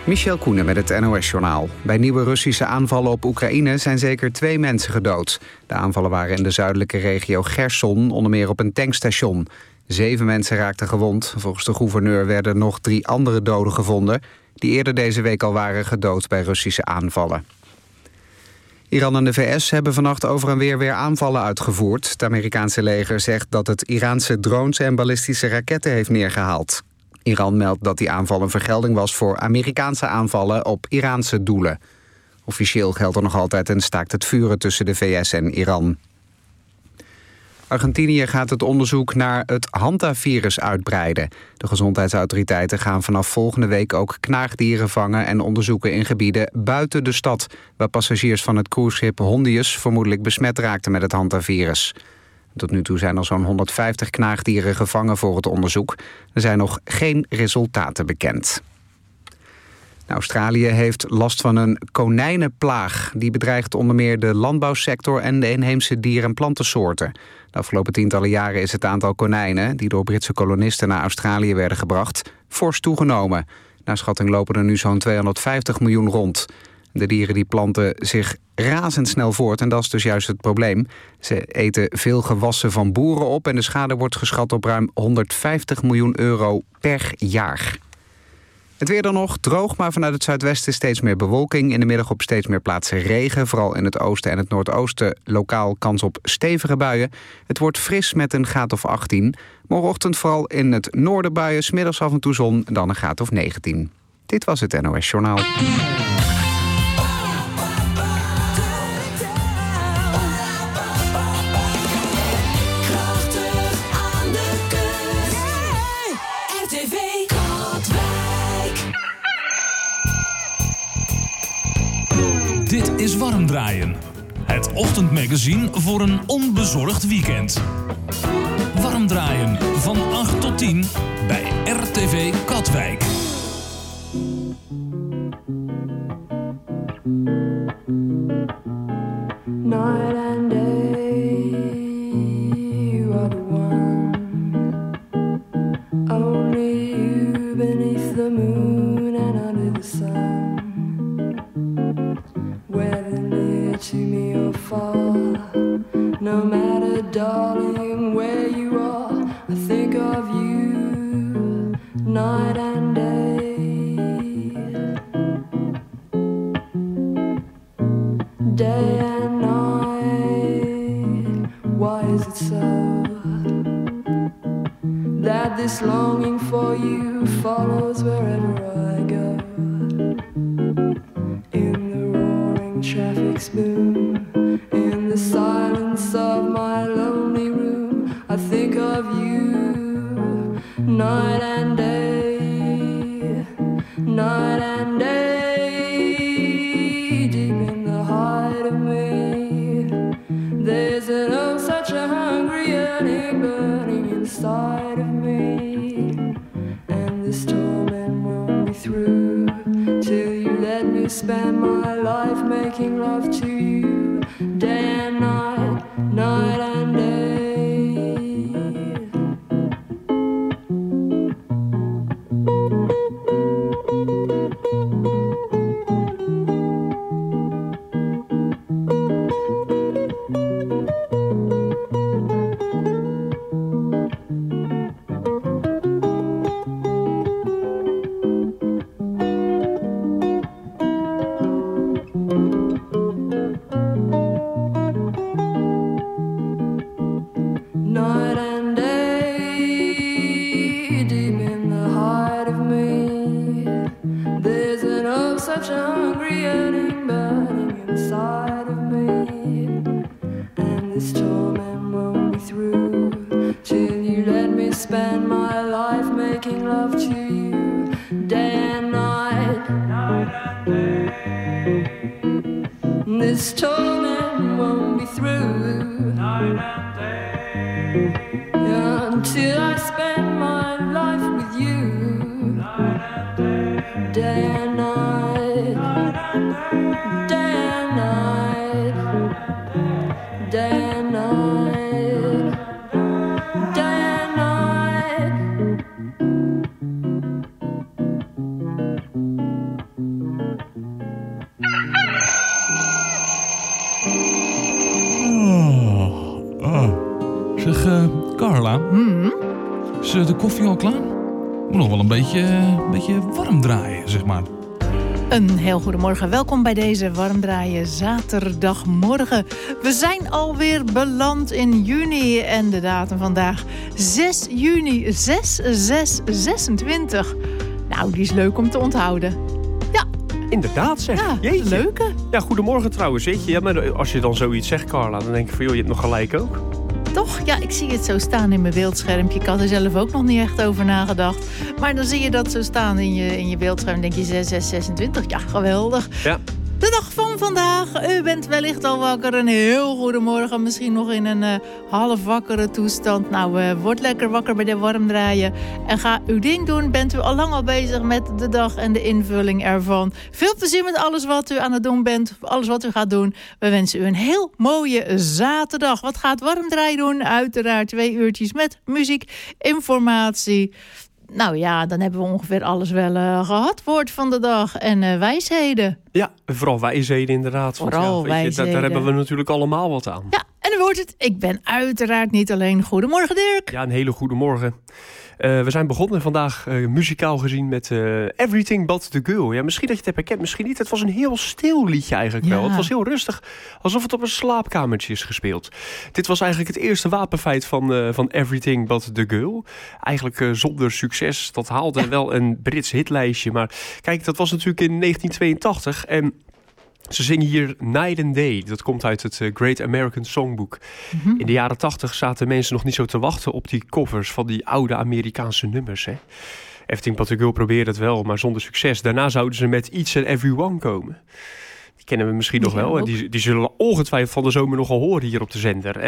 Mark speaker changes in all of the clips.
Speaker 1: Michel Koenen met het NOS-journaal. Bij nieuwe Russische aanvallen op Oekraïne zijn zeker 2 mensen gedood. De aanvallen waren in de zuidelijke regio Gerson, onder meer op een tankstation. 7 mensen raakten gewond. Volgens de gouverneur werden nog 3 andere doden gevonden, die eerder deze week al waren gedood bij Russische aanvallen. Iran en de VS hebben vannacht over en weer aanvallen uitgevoerd. Het Amerikaanse leger zegt dat het Iraanse drones en ballistische raketten heeft neergehaald. Iran meldt dat die aanval een vergelding was voor Amerikaanse aanvallen op Iraanse doelen. Officieel geldt er nog altijd een staakt het vuren tussen de VS en Iran. Argentinië gaat het onderzoek naar het hantavirus uitbreiden. De gezondheidsautoriteiten gaan vanaf volgende week ook knaagdieren vangen en onderzoeken in gebieden buiten de stad, waar passagiers van het cruiseschip Hondius vermoedelijk besmet raakten met het hantavirus. Tot nu toe zijn er zo'n 150 knaagdieren gevangen voor het onderzoek. Er zijn nog geen resultaten bekend. Australië heeft last van een konijnenplaag. Die bedreigt onder meer de landbouwsector en de inheemse dier- en plantensoorten. De afgelopen tientallen jaren is het aantal konijnen die door Britse kolonisten naar Australië werden gebracht fors toegenomen. Naar schatting lopen er nu zo'n 250 miljoen rond. De dieren die planten zich razendsnel voort en dat is dus juist het probleem. Ze eten veel gewassen van boeren op en de schade wordt geschat op ruim 150 miljoen euro per jaar. Het weer dan nog, droog, maar vanuit het zuidwesten steeds meer bewolking. In de middag op steeds meer plaatsen regen. Vooral in het oosten en het noordoosten lokaal kans op stevige buien. Het wordt fris met een graad of 18. Morgenochtend vooral in het noorden buien, 's middags af en toe zon, dan een graad of 19. Dit was het NOS Journaal.
Speaker 2: Dit is Warm Draaien, het ochtendmagazine voor een onbezorgd weekend. Warm Draaien van 8 tot 10 bij RTV Katwijk.
Speaker 3: Night and day, you are the one. Only you beneath the moon and under the sun. Whether near to me or far, no matter, darling, where you are, I think of you night and day. Day and night, why is it so that this longing for you follows wherever I go? In the roaring traffic's boom, in the silence of my lonely room, I think of you night and day, night and day, deep in the heart of me. There's an oh such a hungry yearning burning inside of me, and this torment won't be through till you let me spend my life making love to you, day and night, night and day. Night and day, deep in the heart of me, there's an oh such a hungry yearning burning inside of me, and this torment won't be through till you let me spend my life making love to you, day and night, night and day. This torment won't be through, night and day. Until I spend my life with you, day and night, day and night, day and night, day and night.
Speaker 2: Is de koffie al klaar? Moet nog wel een beetje warm draaien, zeg maar.
Speaker 4: Een heel goedemorgen. Welkom bij deze warm draaien zaterdagmorgen. We zijn alweer beland in juni en de datum vandaag 6 juni 26. Nou, die is leuk om te onthouden. Ja.
Speaker 5: Inderdaad zeg.
Speaker 4: Ja,
Speaker 5: Jeetje.
Speaker 4: leuke.
Speaker 5: Ja, goedemorgen trouwens. Jeetje. Ja, maar als je dan zoiets zegt, Carla, dan denk ik van, joh, je hebt nog gelijk ook.
Speaker 4: Toch? Ja, ik zie het zo staan in mijn beeldschermpje. Ik had er zelf ook nog niet echt over nagedacht. Maar dan zie je dat zo staan in je beeldscherm. Dan denk je 26. Ja, geweldig.
Speaker 5: Ja.
Speaker 4: De dag van vandaag. U bent wellicht al wakker. Een heel goedemorgen. Misschien nog in een half wakkere toestand. Nou, word lekker wakker bij de warm draaien. En ga uw ding doen. Bent u al lang al bezig met de dag en de invulling ervan. Veel plezier met alles wat u aan het doen bent. Alles wat u gaat doen. We wensen u een heel mooie zaterdag. Wat gaat warm draaien doen? Uiteraard 2 uurtjes met muziek, informatie. Nou ja, dan hebben we ongeveer alles wel gehad. Woord van de dag en wijsheden.
Speaker 5: Ja, vooral wijsheden inderdaad. Want
Speaker 4: vooral
Speaker 5: ja,
Speaker 4: wijsheden.
Speaker 5: Daar hebben we natuurlijk allemaal wat aan.
Speaker 4: Ja, en u hoort het. Ik ben uiteraard niet alleen. Goedemorgen, Dirk.
Speaker 5: Ja, een hele goede morgen. We zijn begonnen vandaag muzikaal gezien met Everything But The Girl. Ja, misschien dat je het hebt herkend, misschien niet. Het was een heel stil liedje eigenlijk wel. Het was heel rustig, alsof het op een slaapkamertje is gespeeld. Dit was eigenlijk het eerste wapenfeit van Everything But The Girl. Eigenlijk zonder succes. Dat haalde wel een Brits hitlijstje. Maar kijk, dat was natuurlijk in 1982 en ze zingen hier Night and Day. Dat komt uit het Great American Songbook. Mm-hmm. In de jaren 80 zaten mensen nog niet zo te wachten op die covers van die oude Amerikaanse nummers. Hè? Everything But The Girl probeerde het wel, maar zonder succes. Daarna zouden ze met Each and Every One komen. Die kennen we misschien nog wel. En die zullen ongetwijfeld van de zomer nogal horen hier op de zender.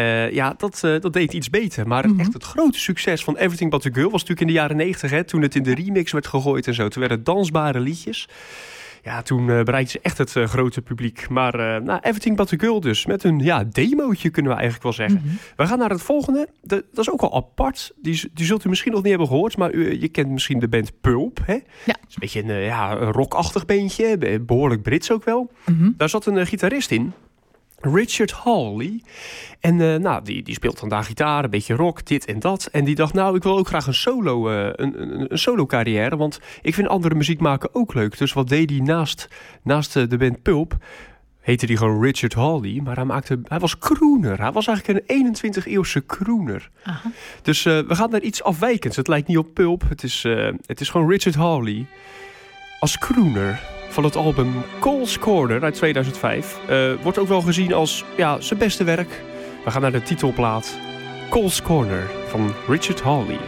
Speaker 5: Dat deed iets beter. Maar echt het grote succes van Everything But The Girl was natuurlijk in de jaren 90. Hè, toen het in de remix werd gegooid en zo. Toen werden het dansbare liedjes. Ja, toen bereikte ze echt het grote publiek. Maar Everything But The Girl dus. Met een demootje kunnen we eigenlijk wel zeggen. Mm-hmm. We gaan naar het volgende. Dat is ook wel apart. Die zult u misschien nog niet hebben gehoord. Maar je kent misschien de band Pulp. Hè? Ja. Het is een beetje een rockachtig beentje. Behoorlijk Brits ook wel. Mm-hmm. Daar zat een gitarist in. Richard Hawley. En die speelt dan daar gitaar, een beetje rock, dit en dat. En die dacht, ik wil ook graag een solo carrière. Want ik vind andere muziek maken ook leuk. Dus wat deed hij naast de band Pulp? Heette die gewoon Richard Hawley. Maar hij was crooner. Hij was eigenlijk een 21e-eeuwse crooner. Aha. Dus we gaan naar iets afwijkends. Het lijkt niet op Pulp. Het is gewoon Richard Hawley als crooner. Van het album Cole's Corner uit 2005. Wordt ook wel gezien als zijn beste werk. We gaan naar de titelplaat Cole's Corner van Richard Hawley.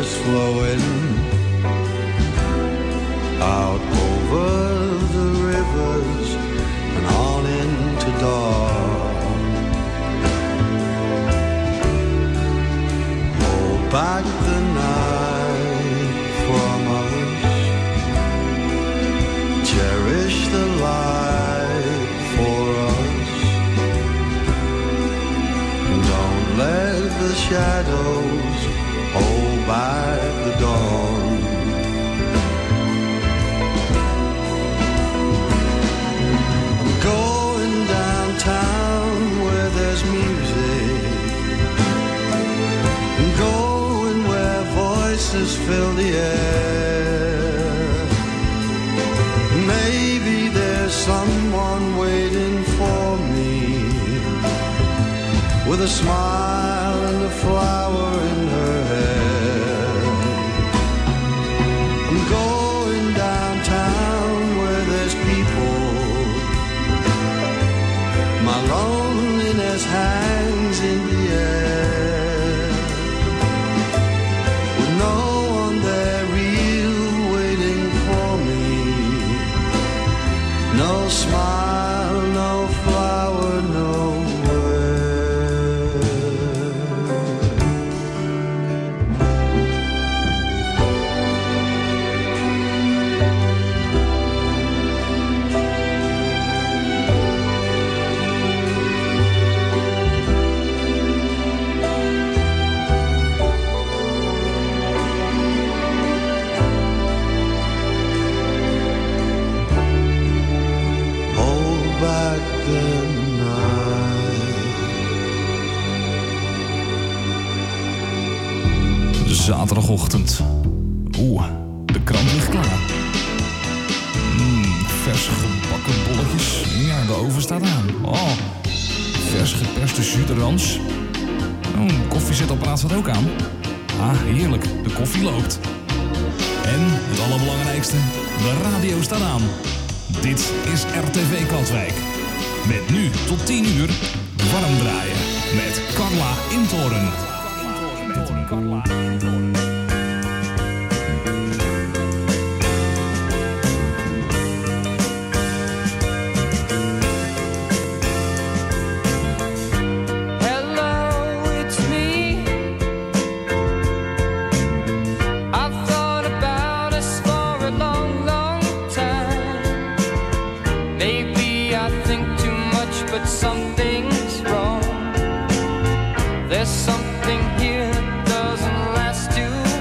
Speaker 6: is flowing out over the rivers and on into dawn. Hold back the night from us, cherish the light for us. Don't let the shadows hold back the dawn. Going downtown where there's music, going where voices fill the air. Maybe there's someone waiting for me with a smile and a flower in her hair. I'm going downtown where there's people. My loneliness hangs in the air, with no one there real waiting for me. No smile, no flower,
Speaker 2: Zaterdagochtend. De krant ligt klaar. Vers gebakken bolletjes. Ja, de oven staat aan. Vers geperste jus d'orange. Koffiezetapparaat staat ook aan. Heerlijk. De koffie loopt. En het allerbelangrijkste, de radio staat aan. Dit is RTV Katwijk. Met nu tot 10 uur warm draaien met Carla Intoren.
Speaker 7: Something's wrong. There's something here that doesn't last too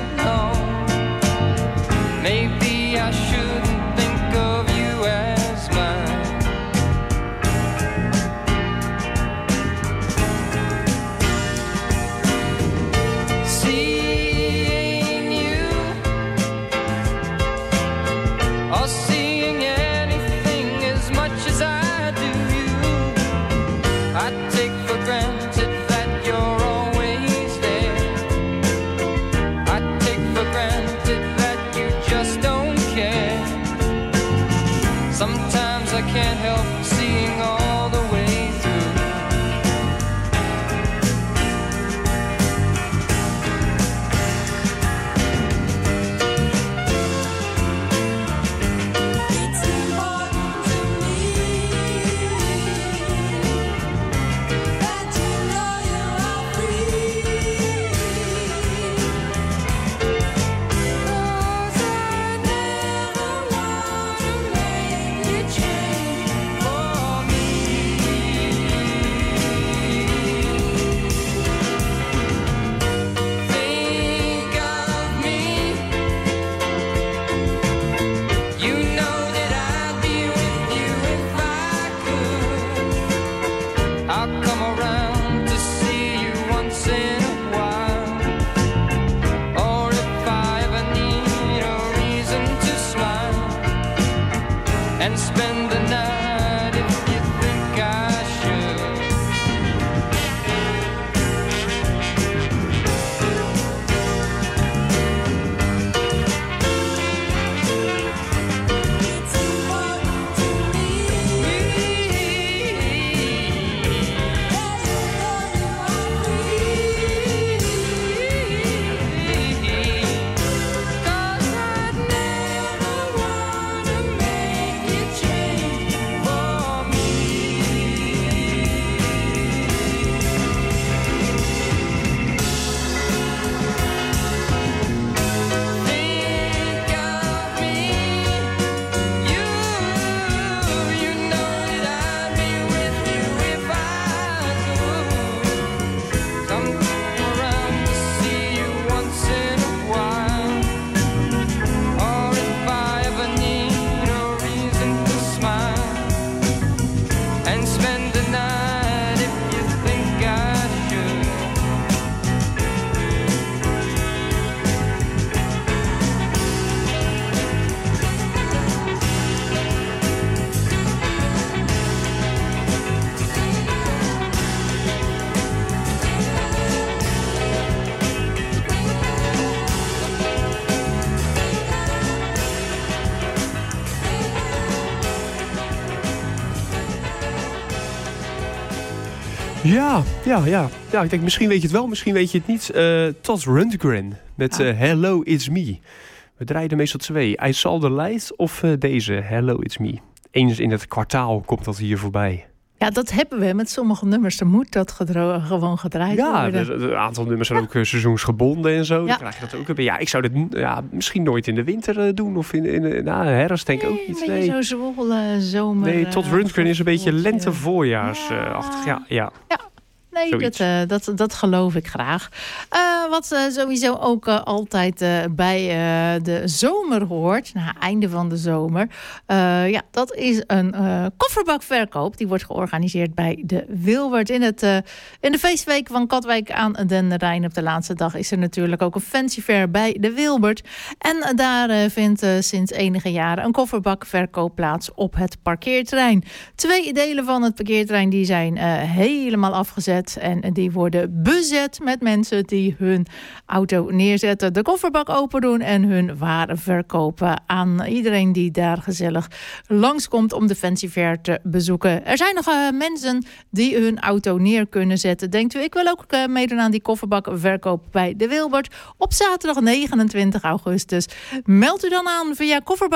Speaker 5: Ja, ik denk misschien weet je het wel, misschien weet je het niet. Todd Rundgren met Hello, It's Me. We draaien meestal 2. I Saw the Light of deze, Hello, It's Me. Eens in het kwartaal komt dat hier voorbij.
Speaker 4: Ja, dat hebben we met sommige nummers. Dan moet dat gewoon gedraaid worden.
Speaker 5: Ja, een aantal nummers zijn ook seizoensgebonden en zo. Ja. Dan krijg je dat ook. Ja, ik zou dit misschien nooit in de winter doen. Of in herfst denk ik ook niet.
Speaker 4: Nee, zo zwolle zomer.
Speaker 5: Nee, Todd Rundgren is een beetje lente-voorjaarsachtig. Ja.
Speaker 4: Nee, dat geloof ik graag. Wat sowieso ook altijd bij de zomer hoort, na het einde van de zomer, dat is een kofferbakverkoop. Die wordt georganiseerd bij de Wilbert. In de feestweek van Katwijk aan den Rijn op de laatste dag is er natuurlijk ook een fancy fair bij de Wilbert. En daar vindt sinds enige jaren een kofferbakverkoop plaats op het parkeerterrein. 2 delen van het parkeerterrein die zijn helemaal afgezet. En die worden bezet met mensen die hun auto neerzetten, de kofferbak open doen en hun waren verkopen aan iedereen die daar gezellig langskomt om de fancy fair te bezoeken. Er zijn nog mensen die hun auto neer kunnen zetten. Denkt u, ik wil ook meedoen aan die kofferbakverkoop bij de Wilbert op zaterdag 29 augustus. Meld u dan aan via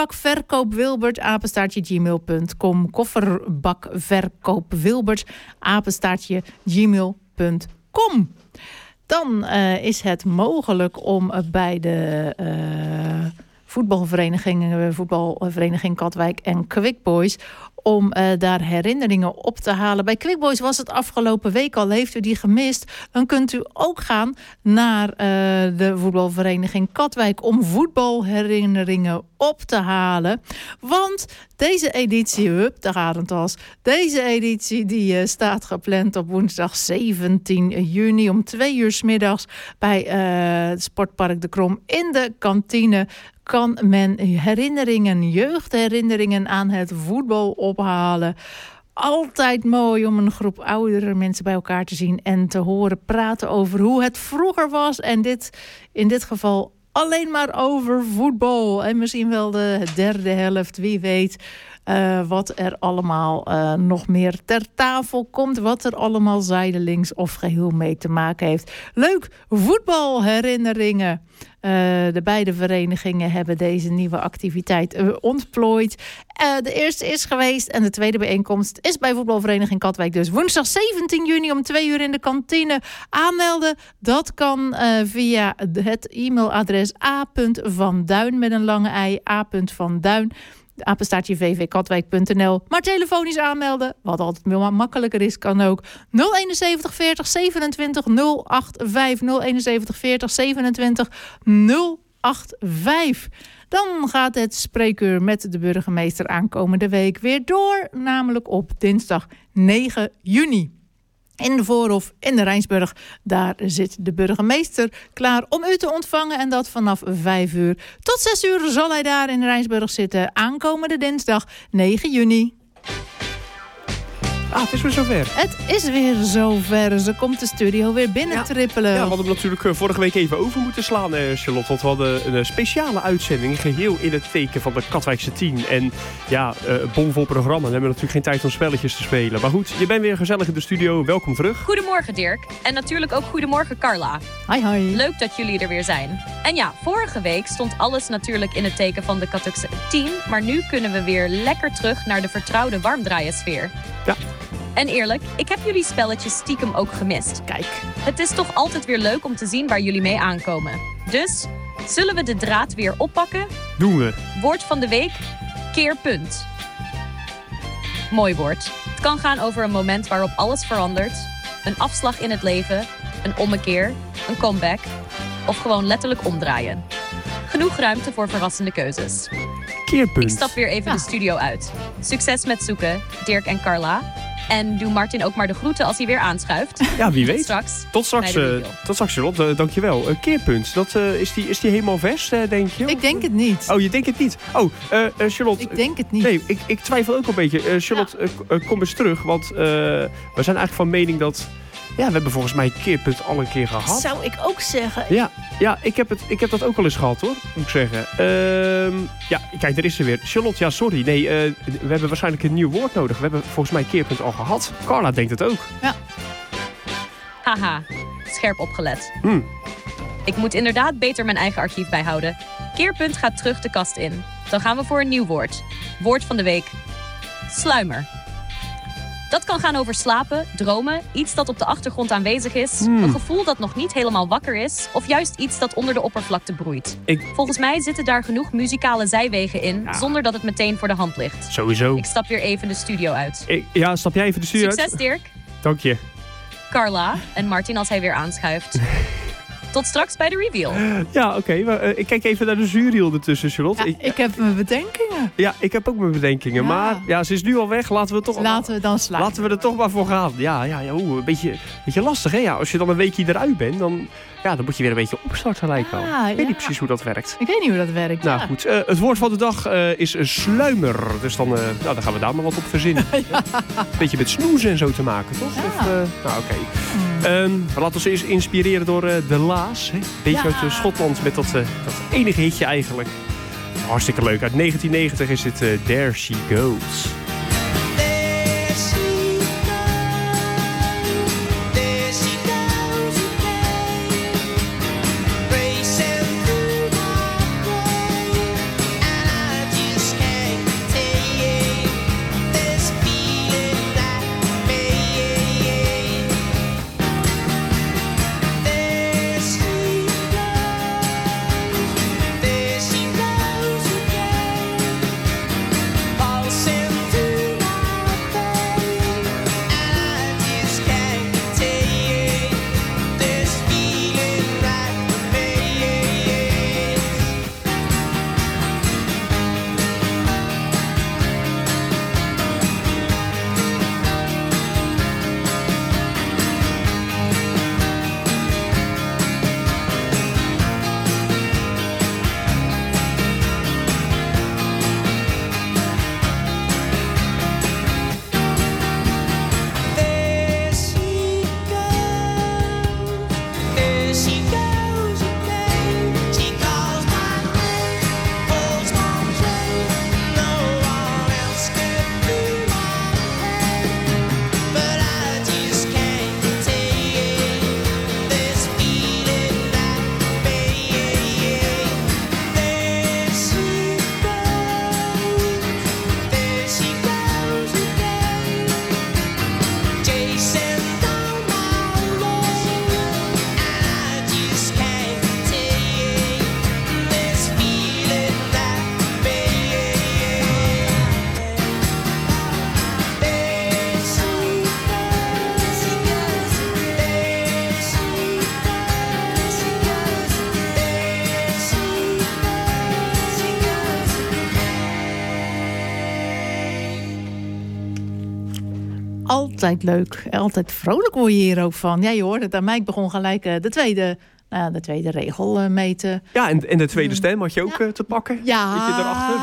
Speaker 4: kofferbakverkoopwilbert@gmail.com. kofferbakverkoopwilbert@gmail.com. Dan is het mogelijk om bij de voetbalvereniging Katwijk en Quick Boys om daar herinneringen op te halen. Bij Quick Boys was het afgelopen week al. Heeft u die gemist? Dan kunt u ook gaan naar de voetbalvereniging Katwijk om voetbalherinneringen op te halen. Want deze editie, daar gaat het als. Deze editie die staat gepland op woensdag 17 juni om 2 uur 's middags bij het Sportpark De Krom in de kantine. Kan men jeugdherinneringen aan het voetbal ophalen. Altijd mooi om een groep oudere mensen bij elkaar te zien en te horen praten over hoe het vroeger was. En in dit geval alleen maar over voetbal. En misschien wel de derde helft, wie weet. Wat er allemaal nog meer ter tafel komt. Wat er allemaal zijdelings of geheel mee te maken heeft. Leuk, voetbalherinneringen. De beide verenigingen hebben deze nieuwe activiteit ontplooid. De eerste is geweest en de tweede bijeenkomst is bij voetbalvereniging Katwijk. Dus woensdag 17 juni om 2 uur in de kantine. Aanmelden, dat kan via het e-mailadres a.vanduin met een lange i, a.vanduin. @vvkatwijk.nl. Maar telefonisch aanmelden, wat altijd makkelijker is, kan ook 071 40 27 085 071 40 27 085. Dan gaat het spreekuur met de burgemeester aankomende week weer door, namelijk op dinsdag 9 juni. In de Voorhof in de Rijnsburg, daar zit de burgemeester klaar om u te ontvangen. En dat vanaf 5 uur. Tot 6 uur zal hij daar in de Rijnsburg zitten. Aankomende dinsdag 9 juni.
Speaker 5: Het is weer zover.
Speaker 4: Het is weer zover. Ze komt de studio weer binnen trippelen.
Speaker 5: Ja, we hadden hem natuurlijk vorige week even over moeten slaan, Charlotte. Want we hadden een speciale uitzending. Geheel in het teken van de Katwijkse 10. En bomvol programma. Dan hebben we natuurlijk geen tijd om spelletjes te spelen. Maar goed, je bent weer gezellig in de studio. Welkom terug.
Speaker 7: Goedemorgen Dirk. En natuurlijk ook goedemorgen Carla.
Speaker 4: Hi.
Speaker 7: Leuk dat jullie er weer zijn. En ja, vorige week stond alles natuurlijk in het teken van de Katwijkse 10. Maar nu kunnen we weer lekker terug naar de vertrouwde warmdraaiensfeer.
Speaker 5: Ja.
Speaker 7: En eerlijk, ik heb jullie spelletjes stiekem ook gemist.
Speaker 4: Kijk.
Speaker 7: Het is toch altijd weer leuk om te zien waar jullie mee aankomen. Dus, zullen we de draad weer oppakken?
Speaker 5: Doen we.
Speaker 7: Woord van de week, keerpunt. Mooi woord. Het kan gaan over een moment waarop alles verandert. Een afslag in het leven, een ommekeer, een comeback. Of gewoon letterlijk omdraaien. Genoeg ruimte voor verrassende keuzes.
Speaker 5: Keerpunt.
Speaker 7: Ik stap weer even de studio uit. Succes met zoeken, Dirk en Carla. En doe Martin ook maar de groeten als hij weer aanschuift.
Speaker 5: Ja, wie weet.
Speaker 7: Tot straks,
Speaker 5: Charlotte. Dankjewel. Keerpunt. Is die helemaal vers, denk je?
Speaker 4: Ik denk het niet.
Speaker 5: Oh, je denkt het niet? Oh, Charlotte.
Speaker 4: Ik denk het niet.
Speaker 5: Nee, ik twijfel ook een beetje. Charlotte, kom eens terug. Want we zijn eigenlijk van mening dat... Ja, we hebben volgens mij keerpunt al een keer gehad.
Speaker 4: Zou ik ook zeggen.
Speaker 5: Ja, ik heb dat ook al eens gehad, hoor. Moet ik zeggen. Kijk, daar is ze weer. Charlotte, ja, sorry. Nee, we hebben waarschijnlijk een nieuw woord nodig. We hebben volgens mij keerpunt al gehad. Carla denkt het ook.
Speaker 4: Ja.
Speaker 7: Haha, scherp opgelet. Ik moet inderdaad beter mijn eigen archief bijhouden. Keerpunt gaat terug de kast in. Dan gaan we voor een nieuw woord. Woord van de week. Sluimer. Dat kan gaan over slapen, dromen, iets dat op de achtergrond aanwezig is, een gevoel dat nog niet helemaal wakker is, of juist iets dat onder de oppervlakte broeit. Volgens mij zitten daar genoeg muzikale zijwegen in, zonder dat het meteen voor de hand ligt.
Speaker 5: Sowieso.
Speaker 7: Ik stap weer even de studio uit.
Speaker 5: Stap jij even de studio uit?
Speaker 7: Succes, Dirk.
Speaker 5: Dank je.
Speaker 7: Carla en Martin als hij weer aanschuift. Tot straks bij de reveal.
Speaker 5: Ja, oké. Ik kijk even naar de jury ondertussen, Charlotte.
Speaker 4: Ja, ik heb mijn bedenkingen.
Speaker 5: Ja, ik heb ook mijn bedenkingen. Ja. Maar ja, ze is nu al weg. Laten we
Speaker 4: dan sluiten.
Speaker 5: Laten we er toch maar voor gaan. Ja, een beetje lastig, hè? Ja, als je dan een weekje eruit bent, dan moet je weer een beetje opstarten, lijkt wel. Ik weet niet precies hoe dat werkt.
Speaker 4: Ik weet niet hoe dat werkt.
Speaker 5: Nou goed, het woord van de dag is sluimer. Dus dan gaan we daar maar wat op verzinnen. Een beetje met snoezen en zo te maken, toch?
Speaker 4: Ja.
Speaker 5: Oké. We laten ons eens inspireren door De Laas. Een beetje uit Schotland met dat enige hitje eigenlijk. Hartstikke leuk. Uit 1990 is het There She Goes.
Speaker 4: Altijd leuk. Altijd vrolijk word je hier ook van. Ja, je hoort het aan mij. Ik begon gelijk de tweede regel mee te...
Speaker 5: Ja, en de tweede stem had je ook te pakken.
Speaker 4: Ja.
Speaker 5: Beetje erachter.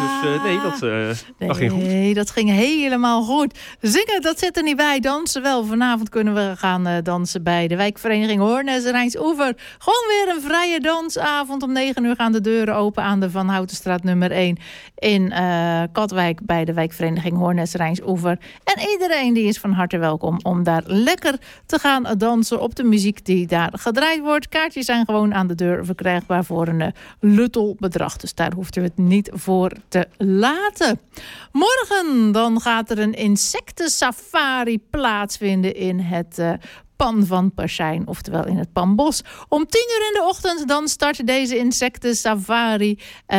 Speaker 5: Dus dat ging goed.
Speaker 4: Nee, dat ging helemaal goed. Zingen, dat zit er niet bij. Dansen wel. Vanavond kunnen we gaan dansen bij de wijkvereniging Hoornes Rijnsoever. Gewoon weer een vrije dansavond. Om 9 uur gaan de deuren open aan de Van Houtenstraat nummer 1 in Katwijk bij de wijkvereniging Hoornes Rijnsoever. En iedereen die is van harte welkom om daar lekker te gaan dansen op de muziek die daar gedraaid wordt. Kaartjes zijn gewoon aan de deur verkrijgbaar voor een luttel bedrag. Dus daar hoeft u het niet voor te laten. Morgen dan gaat er een insectensafari plaatsvinden in het Pan van Persijn, oftewel in het Panbos. Om 10 uur in de ochtend dan start deze insectensafari.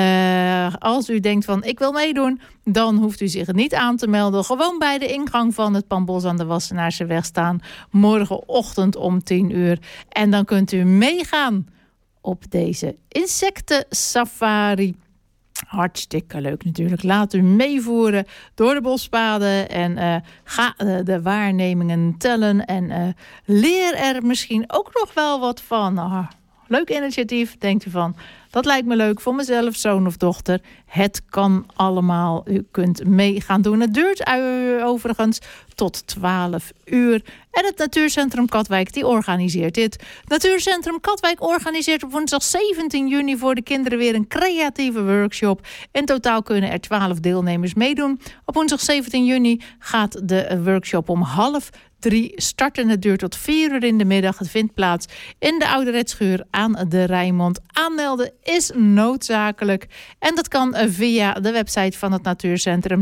Speaker 4: Als u denkt van ik wil meedoen, dan hoeft u zich niet aan te melden. Gewoon bij de ingang van het Panbos aan de Wassenaarseweg staan. Morgenochtend om 10 uur. En dan kunt u meegaan op deze insectensafari. Hartstikke leuk natuurlijk. Laat u meevoeren door de bospaden en ga de waarnemingen tellen en leer er misschien ook nog wel wat van. Leuk initiatief, denkt u van. Dat lijkt me leuk voor mezelf, zoon of dochter. Het kan allemaal. U kunt mee gaan doen. Het duurt overigens tot 12 uur. En het Natuurcentrum Katwijk die organiseert dit. Natuurcentrum Katwijk organiseert op woensdag 17 juni voor de kinderen weer een creatieve workshop. In totaal kunnen er 12 deelnemers meedoen. Op woensdag 17 juni gaat de workshop om 12:30 3 starten. Het duurt tot 4 uur in de middag. Het vindt plaats in de Oude Retschuur aan de Rijnmond. Aanmelden is noodzakelijk. En dat kan via de website van het natuurcentrum,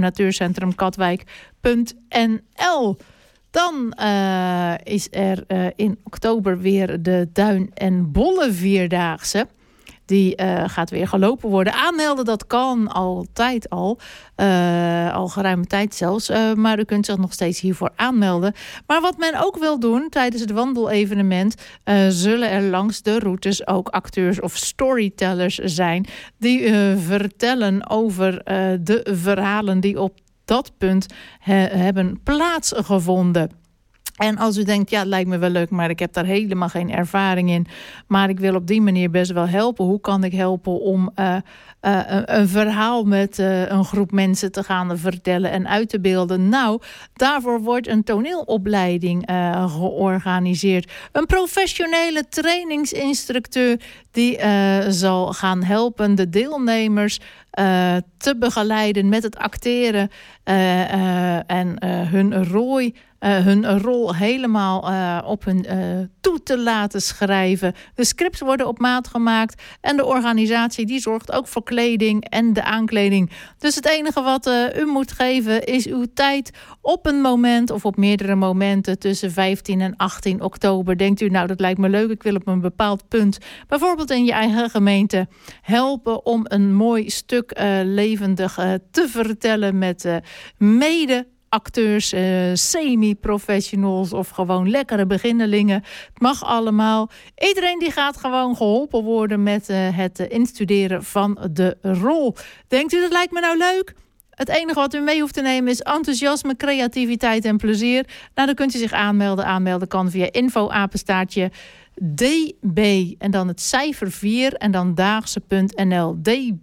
Speaker 4: natuurcentrumkatwijk.nl. Dan is er in oktober weer de Duin- en Bollenvierdaagse. Die gaat weer gelopen worden. Aanmelden, dat kan altijd al geruime tijd zelfs. Maar u kunt zich nog steeds hiervoor aanmelden. Maar wat men ook wil doen tijdens het wandelevenement, zullen er langs de routes ook acteurs of storytellers zijn die vertellen over de verhalen die op dat punt hebben plaatsgevonden. En als u denkt, ja, het lijkt me wel leuk, maar ik heb daar helemaal geen ervaring in. Maar ik wil op die manier best wel helpen. Hoe kan ik helpen om een verhaal met een groep mensen te gaan vertellen en uit te beelden? Nou, daarvoor wordt een toneelopleiding georganiseerd. Een professionele trainingsinstructeur die zal gaan helpen de deelnemers te begeleiden met het acteren en hun rol helemaal op hun toe te laten schrijven. De scripts worden op maat gemaakt en de organisatie die zorgt ook voor kleding en de aankleding. Dus het enige wat u moet geven is uw tijd op een moment of op meerdere momenten tussen 15 en 18 oktober. Denkt u, nou, dat lijkt me leuk, ik wil op een bepaald punt, bijvoorbeeld in je eigen gemeente, helpen om een mooi stuk levendig te vertellen met mede-acteurs, semi-professionals of gewoon lekkere beginnelingen. Het mag allemaal. Iedereen die gaat gewoon geholpen worden met het instuderen van de rol. Denkt u, dat lijkt me nou leuk? Het enige wat u mee hoeft te nemen is enthousiasme, creativiteit en plezier. Nou, dan kunt u zich aanmelden. Aanmelden kan via info-apenstaartje DB en dan het cijfer 4 en dan daagse.nl.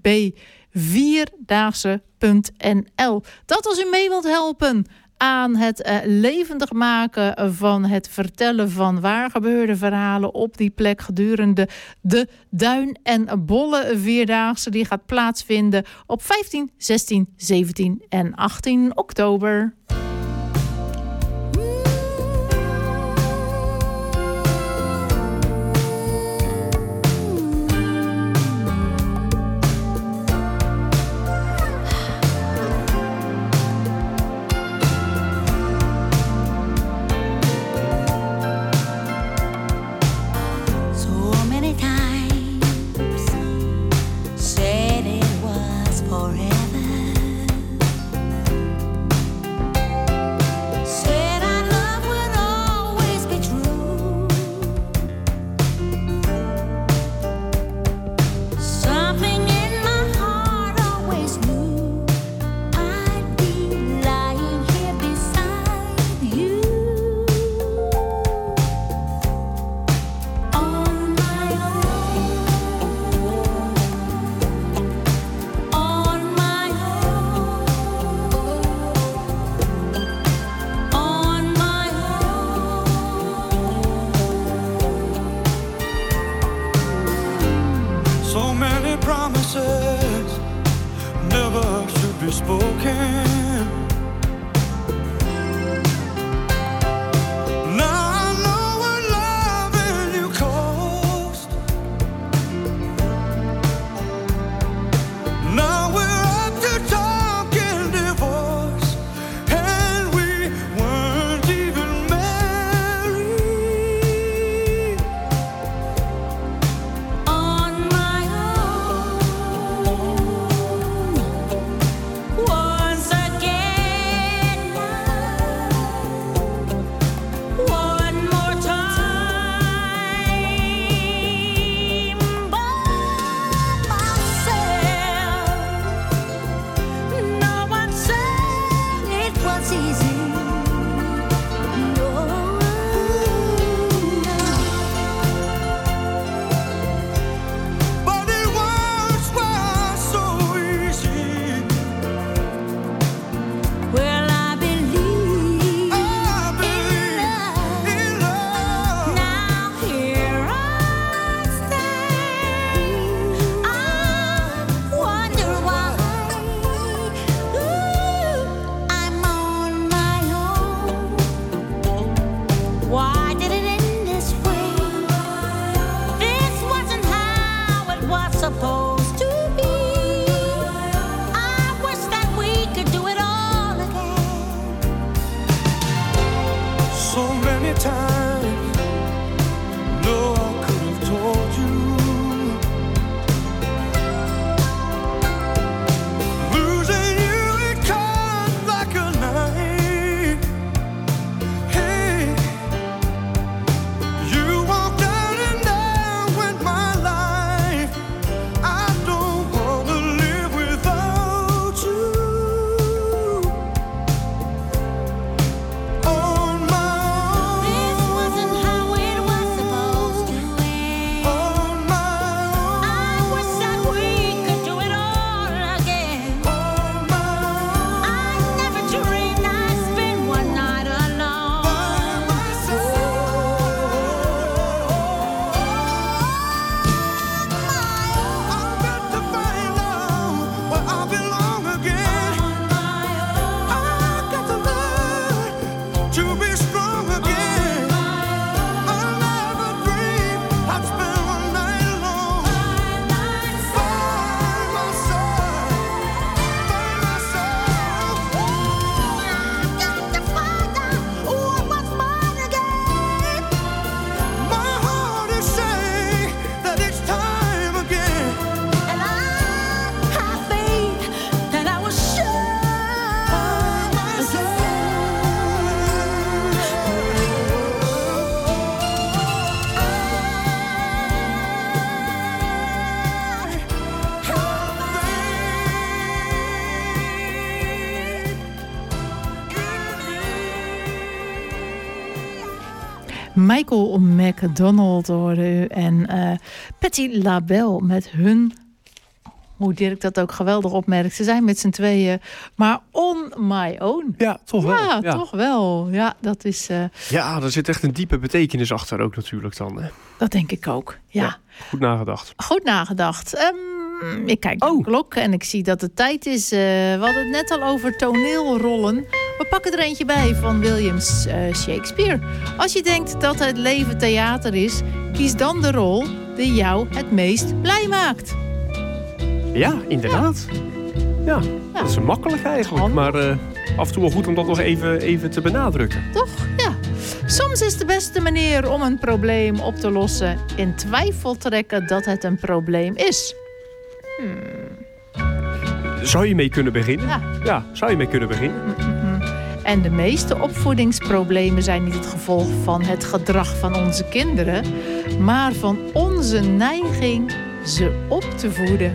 Speaker 4: db4daagse.nl. Dat als u mee wilt helpen aan het levendig maken van het vertellen van waar gebeurde verhalen op die plek gedurende de Duin- en Bollenvierdaagse. Die gaat plaatsvinden op 15, 16, 17 en 18 oktober.
Speaker 8: Once again
Speaker 4: Michael McDonald hoorde u en Patti LaBelle met hun... Hoe Dirk dat ook geweldig opmerkt. Ze zijn met z'n tweeën, maar on my own.
Speaker 5: Ja, toch wel.
Speaker 4: Ja, toch wel. Ja, dat is...
Speaker 5: Ja, er zit echt een diepe betekenis achter ook natuurlijk dan. Hè?
Speaker 4: Dat denk ik ook, ja.
Speaker 5: Goed nagedacht.
Speaker 4: Goed nagedacht. Ik kijk naar de klok en ik zie dat het tijd is. We hadden het net al over toneelrollen. We pakken er eentje bij van William Shakespeare. Als je denkt dat het leven theater is, kies dan de rol die jou het meest blij maakt.
Speaker 5: Ja, inderdaad. Ja, dat is makkelijk eigenlijk. Maar af en toe wel goed om dat nog even te benadrukken.
Speaker 4: Toch? Ja. Soms is de beste manier om een probleem op te lossen in twijfel trekken dat het een probleem is.
Speaker 5: Zou je mee kunnen beginnen? Ja, zou je mee kunnen beginnen.
Speaker 4: En de meeste opvoedingsproblemen zijn niet het gevolg van het gedrag van onze kinderen, maar van onze neiging ze op te voeden.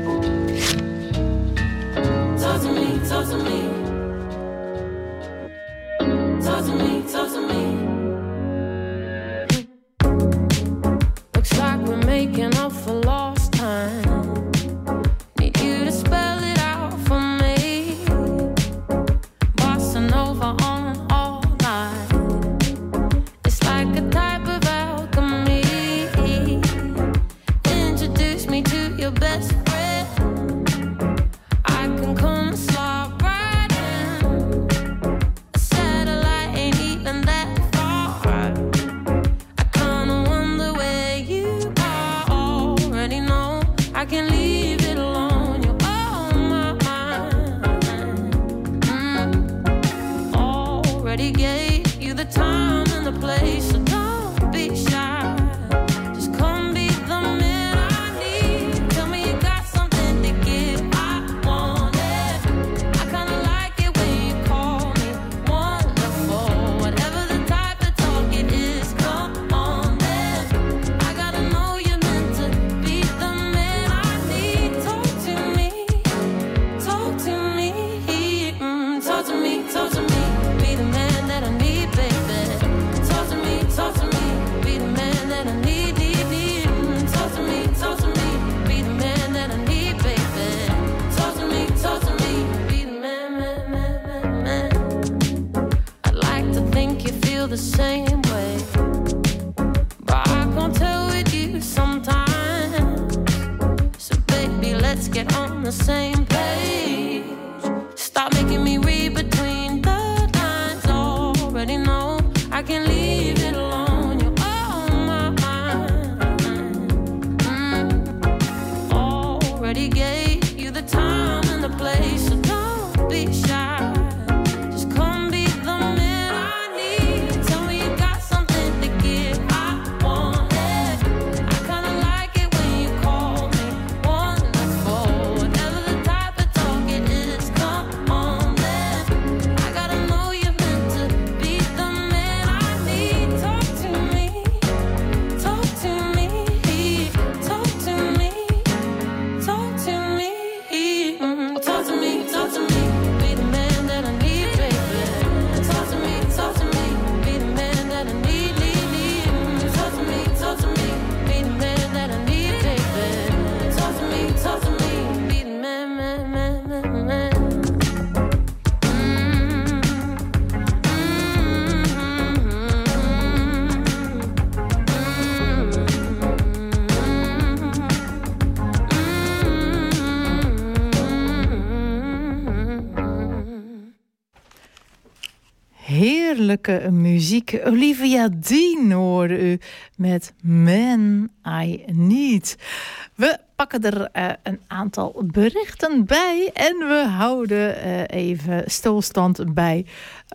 Speaker 8: Talk to me, talk to me. Talk to me, talk to me. Looks like we're making up for lost time. Need you to spell it out for me. Bossing over on all night. It's like a type of alchemy. Introduce me to your best friend.
Speaker 4: Heerlijke muziek. Olivia Dean hoorde u met Man I Need. We pakken er een aantal berichten bij en we houden even stilstand bij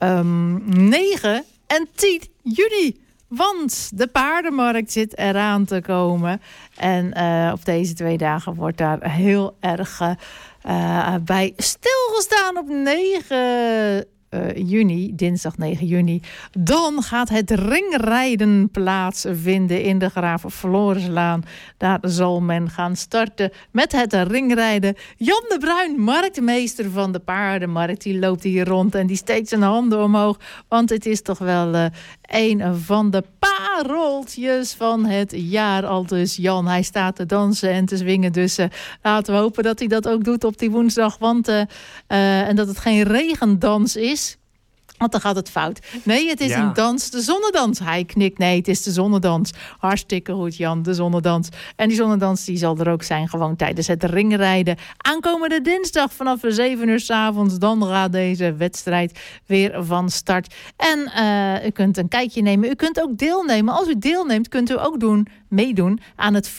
Speaker 4: 9 en 10 juni. Want de paardenmarkt zit eraan te komen. En op deze 2 dagen wordt daar heel erg bij stilgestaan. Op 9 juni, dinsdag 9 juni... dan gaat het ringrijden plaatsvinden in de Graaf Florislaan. Daar zal men gaan starten met het ringrijden. Jan de Bruin, marktmeester van de paardenmarkt, die loopt hier rond en die steekt zijn handen omhoog. Want het is toch wel een van de pareltjes van het jaar. Al dus Jan, hij staat te dansen en te zwingen. Dus laten we hopen dat hij dat ook doet op die woensdag. En dat het geen regendans is. Want dan gaat het fout. Nee, het is een dans, de zonnedans. Hij knikt, nee, het is de zonnedans. Hartstikke goed, Jan, de zonnedans. En die zonnedans die zal er ook zijn, gewoon tijdens het ringrijden. Aankomende dinsdag vanaf 7 uur 's avonds. Dan gaat deze wedstrijd weer van start. En u kunt een kijkje nemen. U kunt ook deelnemen. Als u deelneemt, kunt u ook meedoen aan het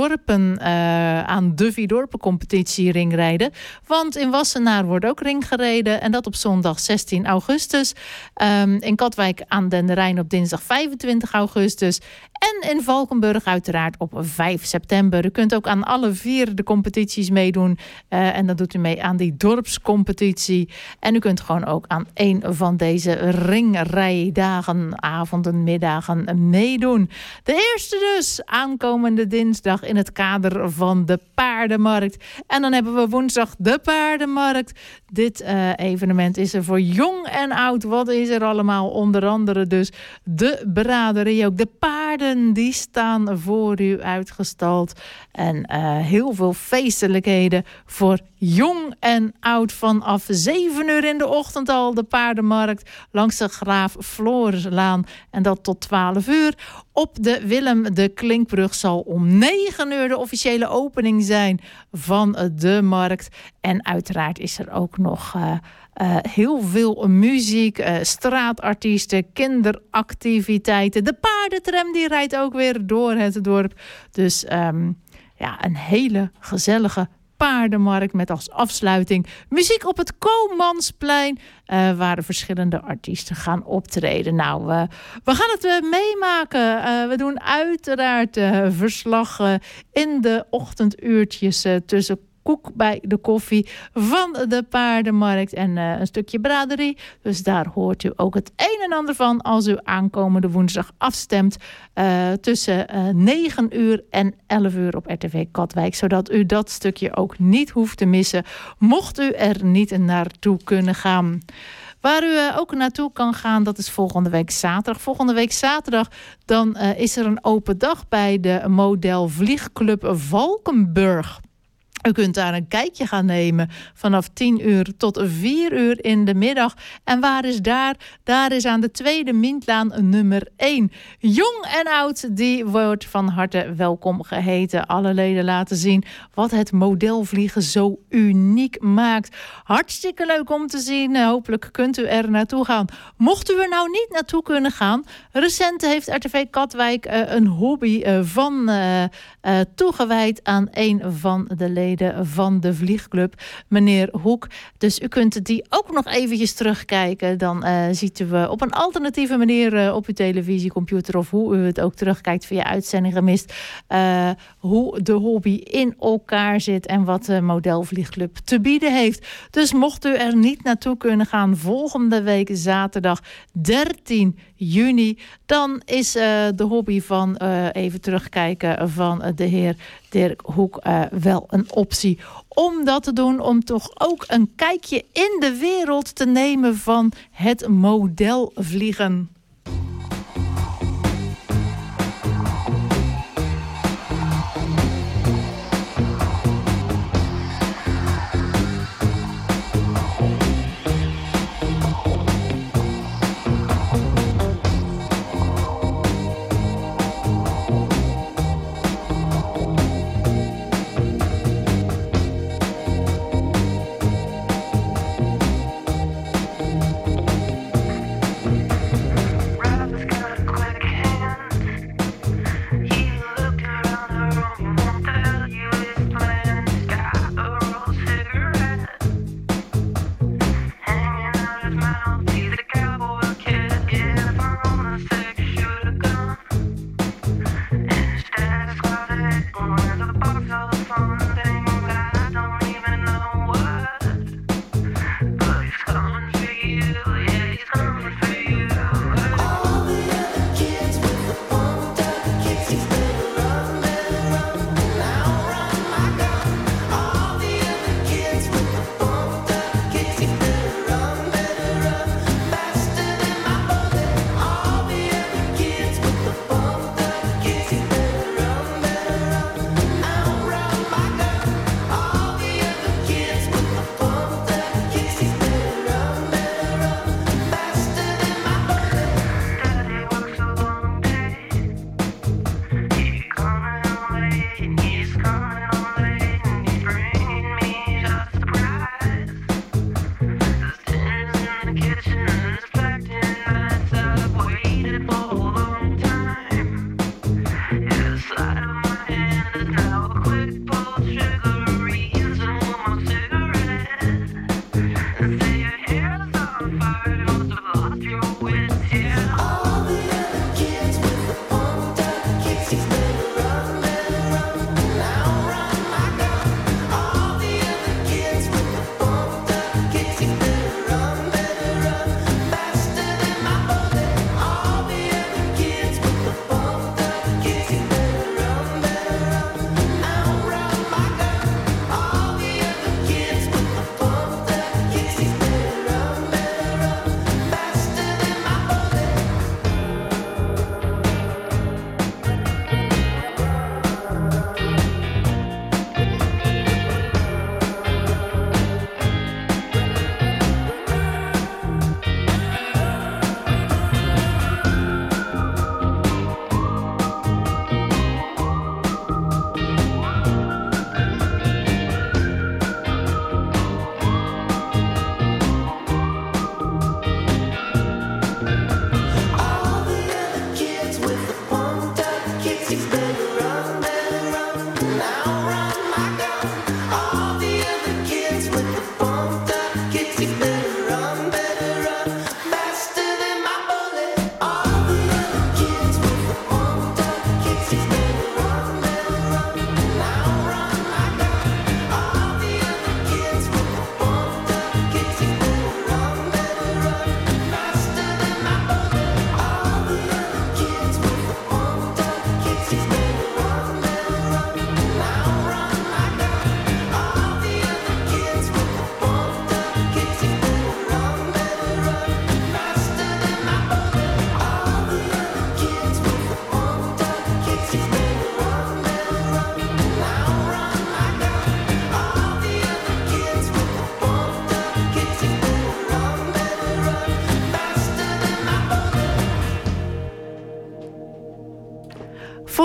Speaker 4: aan de Vierdorpen competitie ringrijden. Want in Wassenaar wordt ook ring gereden. En dat op zondag 16 augustus. In Katwijk aan den Rijn op dinsdag 25 augustus. En in Valkenburg uiteraard op 5 september. U kunt ook aan alle 4 de competities meedoen. En dan doet u mee aan die dorpscompetitie. En u kunt gewoon ook aan een van deze ringrijdagen, avonden, middagen meedoen. De eerste dus aankomende dinsdag in het kader van de paardenmarkt. En dan hebben we woensdag de paardenmarkt. Dit evenement is er voor jong en oud. Wat is er allemaal? Onder andere dus de braderie. Ook de paarden die staan voor u uitgestald. En heel veel feestelijkheden voor jong en oud. Vanaf 7 uur in de ochtend al de paardenmarkt langs de Graaf Florislaan. En dat tot 12 uur. Op de Willem de Klinkbrug zal om 9 uur de officiële opening zijn van de markt. En uiteraard is er ook nog heel veel muziek, straatartiesten, kinderactiviteiten. De paardentram die rijdt ook weer door het dorp. Dus een hele gezellige paardenmarkt met als afsluiting muziek op het Koopmansplein, waar verschillende artiesten gaan optreden. Nou, we gaan het meemaken. We doen uiteraard verslag in de ochtenduurtjes tussen koek bij de koffie van de paardenmarkt en een stukje braderie. Dus daar hoort u ook het een en ander van als u aankomende woensdag afstemt tussen 9 uur en 11 uur op RTV Katwijk. Zodat u dat stukje ook niet hoeft te missen, mocht u er niet naartoe kunnen gaan. Waar u ook naartoe kan gaan, dat is volgende week zaterdag. Volgende week zaterdag dan is er een open dag bij de Model Vliegclub Valkenburg. U kunt daar een kijkje gaan nemen vanaf 10 uur tot 4 uur in de middag. En waar is daar? Daar is aan de Tweede Mintlaan nummer 1. Jong en oud, die wordt van harte welkom geheten. Alle leden laten zien wat het modelvliegen zo uniek maakt. Hartstikke leuk om te zien. Hopelijk kunt u er naartoe gaan. Mocht u er nou niet naartoe kunnen gaan, recent heeft RTV Katwijk een hobby toegewijd aan een van de leden van de vliegclub, meneer Hoek. Dus u kunt die ook nog eventjes terugkijken. Dan ziet u op een alternatieve manier op uw televisiecomputer of hoe u het ook terugkijkt via uitzending gemist, hoe de hobby in elkaar zit en wat de modelvliegclub te bieden heeft. Dus mocht u er niet naartoe kunnen gaan volgende week zaterdag 13 juni, dan is de hobby van even terugkijken van de heer Dirk Hoek wel een optie om dat te doen, om toch ook een kijkje in de wereld te nemen van het modelvliegen.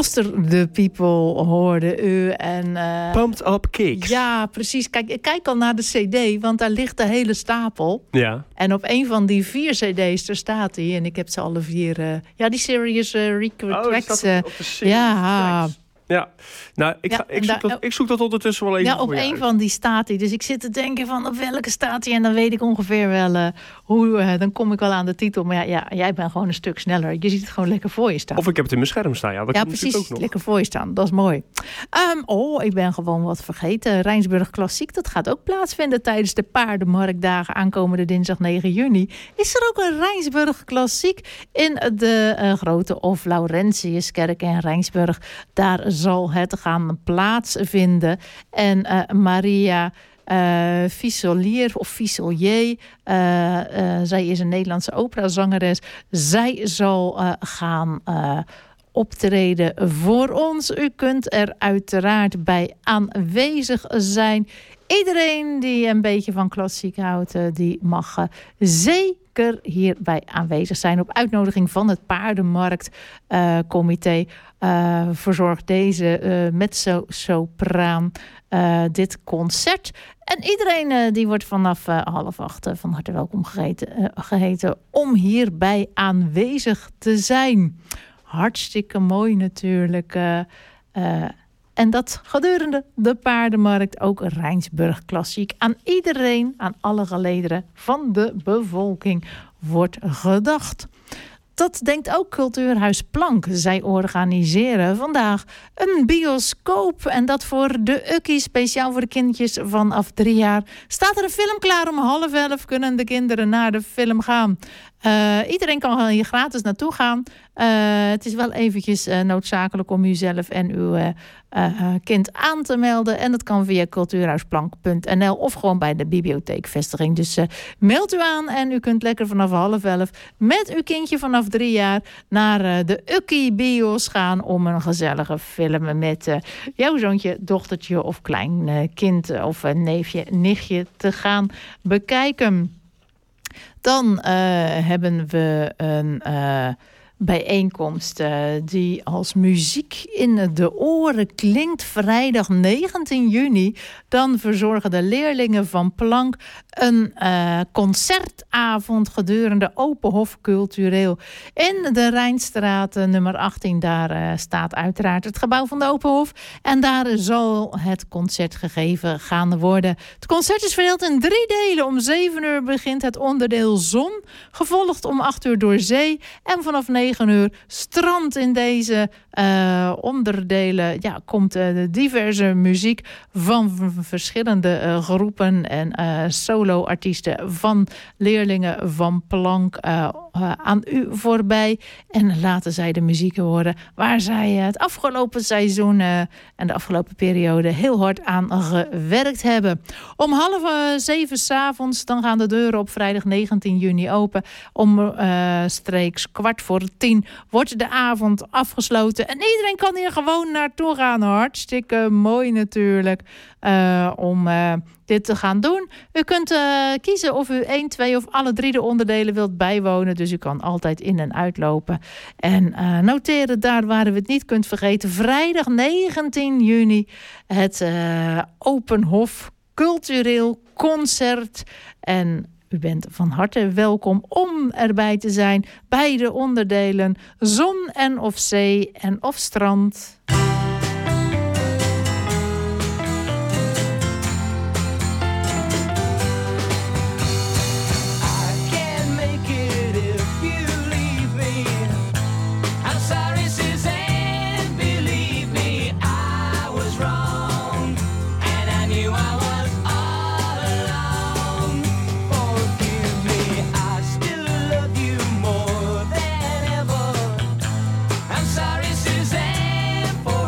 Speaker 4: Foster the People hoorde u. En,
Speaker 5: Pumped Up Kicks.
Speaker 4: Ja, precies. Kijk, ik kijk al naar de cd, want daar ligt de hele stapel.
Speaker 5: Ja.
Speaker 4: En op een van die 4 cd's, daar staat hij. En ik heb ze alle 4... die Serious Record Tracks.
Speaker 5: Op de Serious Tracks. Ja, nou, ik zoek dat ondertussen wel even
Speaker 4: voor jou. Ja, op een van die staat hij. Dus ik zit te denken van op welke staat hij. En dan weet ik ongeveer wel hoe... dan kom ik wel aan de titel. Maar ja, jij bent gewoon een stuk sneller. Je ziet het gewoon lekker voor je staan.
Speaker 5: Of ik heb het in mijn scherm staan. Ja, dat kan
Speaker 4: precies.
Speaker 5: Ook nog.
Speaker 4: Lekker voor je staan. Dat is mooi. Ik ben gewoon wat vergeten. Rijnsburg Klassiek, dat gaat ook plaatsvinden tijdens de Paardenmarktdagen aankomende dinsdag 9 juni. Is er ook een Rijnsburg Klassiek in de Grote of Laurentiuskerk in Rijnsburg. Daar zal het gaan plaatsvinden. En Maria Fissolier of Fissolier, zij is een Nederlandse operazangeres. Zij zal gaan optreden voor ons. U kunt er uiteraard bij aanwezig zijn. Iedereen die een beetje van klassiek houdt, die mag zeker hierbij aanwezig zijn. Op uitnodiging van het Paardenmarktcomité verzorgt deze mezzo-sopraan dit concert. En iedereen die wordt vanaf 7:30 van harte welkom geheten om hierbij aanwezig te zijn. Hartstikke mooi natuurlijk. En dat gedurende de Paardenmarkt, ook Rijnsburg Klassiek. Aan iedereen, aan alle gelederen van de bevolking wordt gedacht. Dat denkt ook Cultuurhuis Plank. Zij organiseren vandaag een bioscoop. En dat voor de Ukkies, speciaal voor de kindjes vanaf 3 jaar. Staat er een film klaar om 10:30 kunnen de kinderen naar de film gaan. Iedereen kan hier gratis naartoe gaan. Het is wel eventjes noodzakelijk om uzelf en uw kind aan te melden. En dat kan via cultuurhuisplank.nl of gewoon bij de bibliotheekvestiging. Dus meld u aan en u kunt lekker vanaf 10:30 met uw kindje vanaf 3 jaar naar de Ukkie Bios gaan om een gezellige film met jouw zoontje, dochtertje of klein kind of neefje, nichtje te gaan bekijken. Dan hebben we een bijeenkomst die als muziek in de oren klinkt. Vrijdag 19 juni. Dan verzorgen de leerlingen van Plank een concertavond gedurende Openhof Cultureel. In de Rijnstraat nummer 18. Daar staat uiteraard het gebouw van de Openhof. En daar zal het concert gegeven gaan worden. Het concert is verdeeld in 3 delen. Om 7 uur begint het onderdeel Zon. Gevolgd om 8 uur door Zee. En vanaf 9 uur strand. In deze onderdelen komt diverse muziek van verschillende groepen en solo-artiesten van leerlingen van Plank aan u voorbij. En laten zij de muziek horen waar zij het afgelopen seizoen en de afgelopen periode heel hard aan gewerkt hebben. Om 6:30 s'avonds, dan gaan de deuren op vrijdag 19 juni open. Om streeks 9:15 wordt de avond afgesloten. En iedereen kan hier gewoon naartoe gaan. Hartstikke mooi natuurlijk om dit te gaan doen. U kunt kiezen of u 1, 2 of alle 3 de onderdelen wilt bijwonen. Dus u kan altijd in- en uitlopen. En noteren daar waar u het niet kunt vergeten. Vrijdag 19 juni het Openhof Cultureel Concert. En u bent van harte welkom om erbij te zijn bij de onderdelen Zon en of Zee en of Strand.
Speaker 9: Sorry, Suzanne, for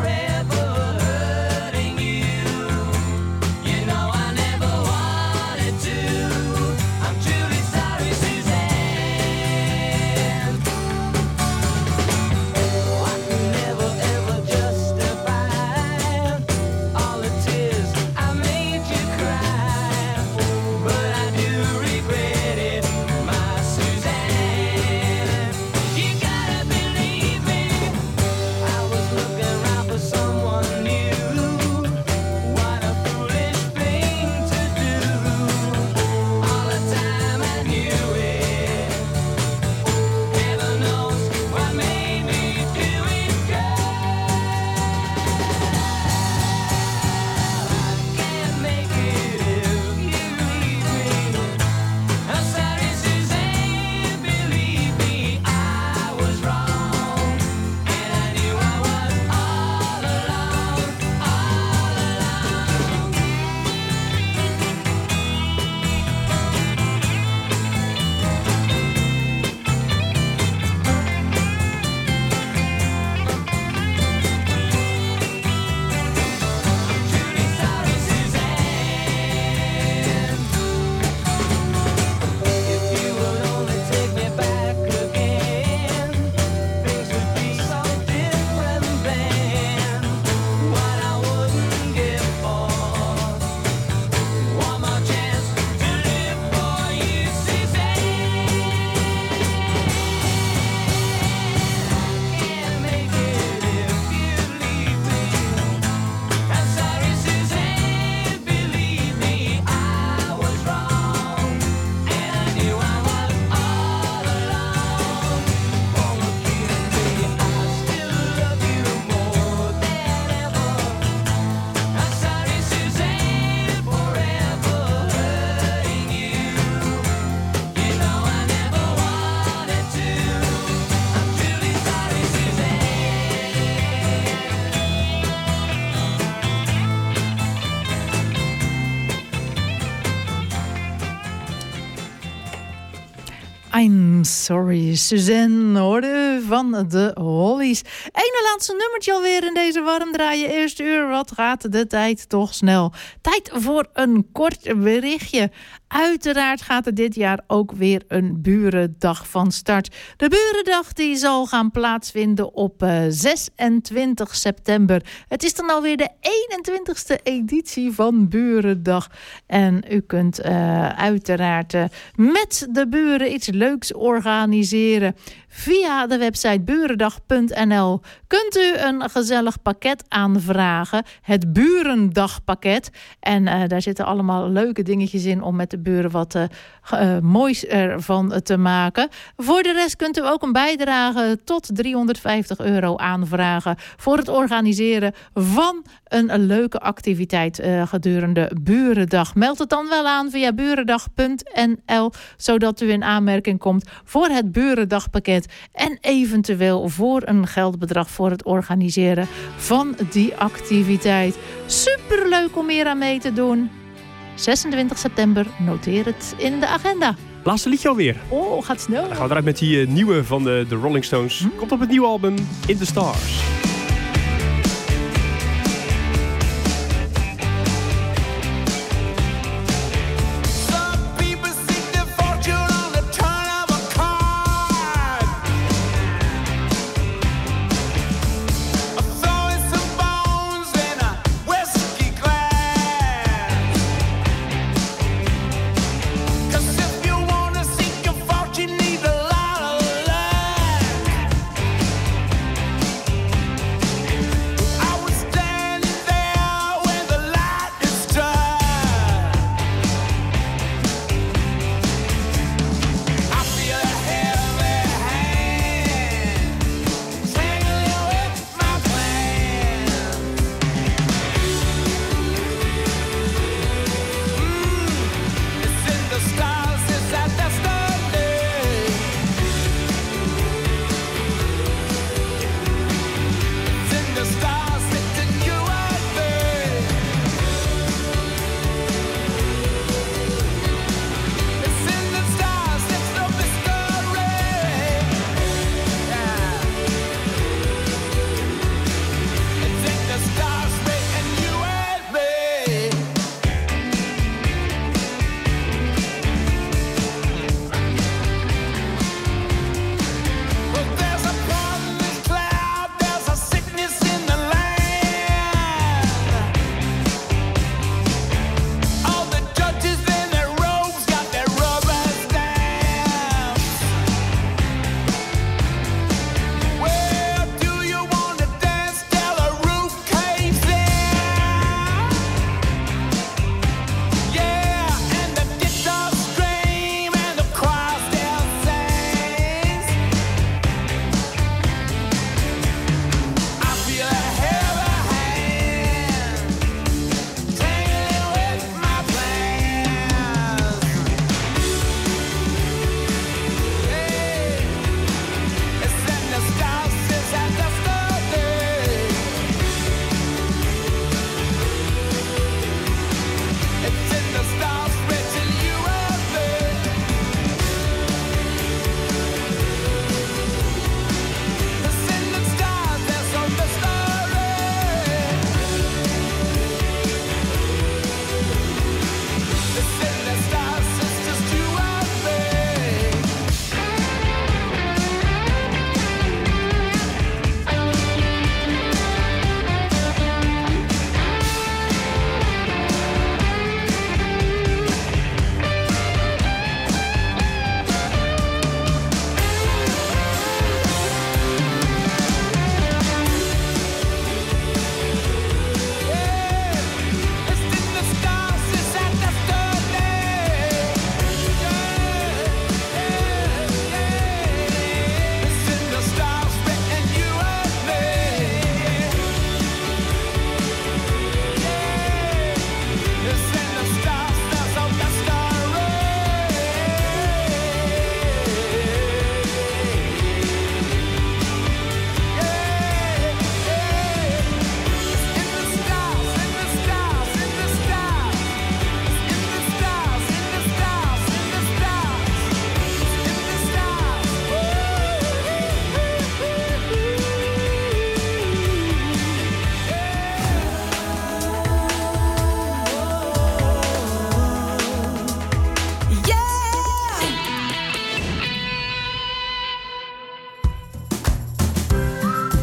Speaker 4: I'm sorry, Suzanne, hoorde van de Hollies. Ene laatste nummertje alweer in deze warm draaien. Eerste uur, wat gaat de tijd toch snel. Tijd voor een kort berichtje. Uiteraard gaat er dit jaar ook weer een Burendag van start. De Burendag die zal gaan plaatsvinden op 26 september. Het is dan alweer de 21ste editie van Burendag. En u kunt uiteraard met de buren iets leuks organiseren. Via de website burendag.nl kunt u een gezellig pakket aanvragen. Het Burendagpakket. En daar zitten allemaal leuke dingetjes in om met de buren wat moois ervan te maken. Voor de rest kunt u ook een bijdrage tot €350 aanvragen voor het organiseren van een leuke activiteit gedurende Burendag. Meld het dan wel aan via burendag.nl, zodat u in aanmerking komt voor het Burendagpakket en eventueel voor een geldbedrag voor het organiseren van die activiteit. Superleuk om hier aan mee te doen. 26 september, noteer het in de agenda.
Speaker 5: Laatste liedje alweer.
Speaker 4: Oh, gaat snel.
Speaker 5: Dan gaan we eruit met die nieuwe van de Rolling Stones. Komt op het nieuwe album In the Stars.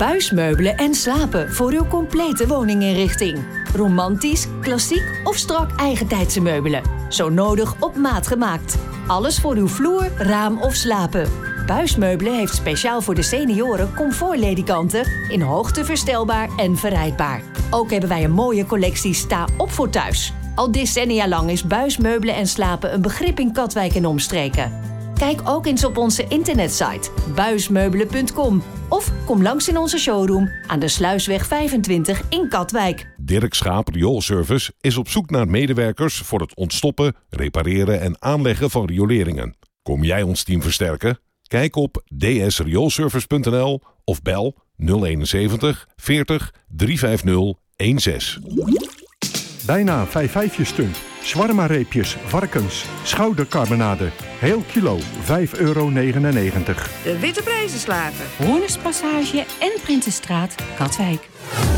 Speaker 9: Buismeubelen en slapen voor uw complete woninginrichting. Romantisch, klassiek of strak eigentijdse meubelen. Zo nodig op maat gemaakt. Alles voor uw vloer, raam of slapen. Buismeubelen heeft speciaal voor de senioren comfortledikanten in hoogte verstelbaar en verrijdbaar. Ook hebben wij een mooie collectie sta op voor thuis. Al decennia lang is buismeubelen en slapen een begrip in Katwijk en omstreken. Kijk ook eens op onze internetsite buismeubelen.com of kom langs in onze showroom aan de Sluisweg 25 in Katwijk.
Speaker 10: Dirk Schaap Rioolservice is op zoek naar medewerkers voor het ontstoppen, repareren en aanleggen van rioleringen. Kom jij ons team versterken? Kijk op dsrioolservice.nl of bel 071 40 350 16.
Speaker 11: Bijna 5-5 stunt. Shawarma-reepjes, varkens, schoudercarbonade. Heel kilo, €5,99.
Speaker 12: De Witte Prijzenslager.
Speaker 13: Hoornerspassage en Prinsenstraat, Katwijk.